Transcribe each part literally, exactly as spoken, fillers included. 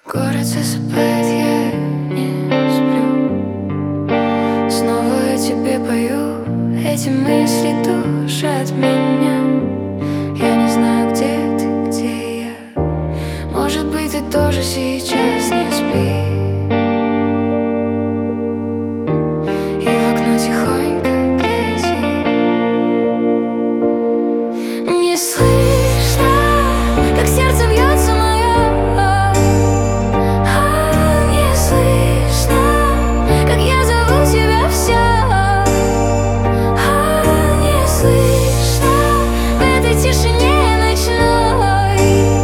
Город засыпает, я не сплю. Снова я тебе пою, эти мысли душат меня. Я не знаю, где ты, где я. Может быть, ты тоже сейчас не спишь. И в окно тихонько гляди. Не слышно, как сердце бьется мое. Не слышно, как я зову тебя все. Не слышно в этой тишине ночной.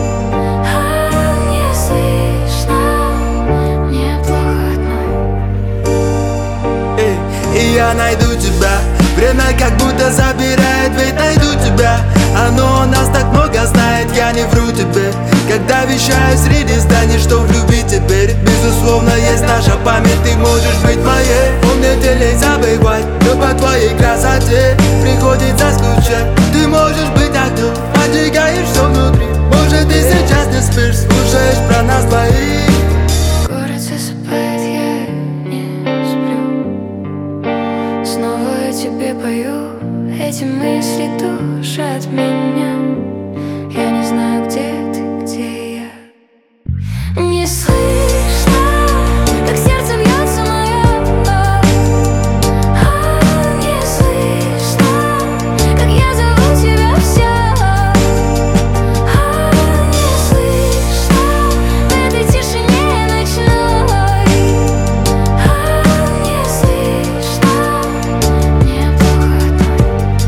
Не слышно, мне плохо одной. Эй, и я найду тебя. Время как будто забирает, ведь найду тебя. Оно нас так много знает, я не вру тебе. Когда вещаю среди зданий, что в любви теперь безусловно есть наша память. Ты можешь быть моей, помнить или забывать, но по твоей красоте приходится скучать. Ты можешь быть огнем, поджигаешь все внутри. Может, ты сейчас не спишь, слушаешь про нас двоих. Город засыпает, я не сплю. Снова я тебе пою, эти мысли душат меня. Я не знаю, где ты, где я. Не слышно, как сердце бьется мое. Не слышно, как я зову тебя все. Не слышно в этой тишине ночной. Не слышно, мне плохо одной.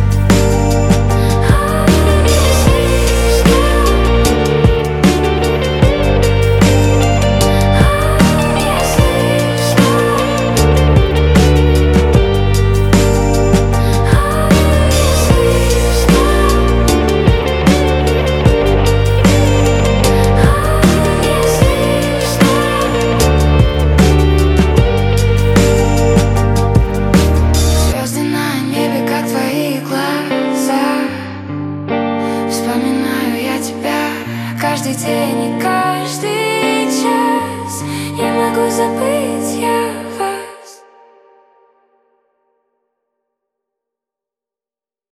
Звезды на небе, как твои глаза. Вспоминаю я тебя каждый день и каждый час. Не могу забыть я.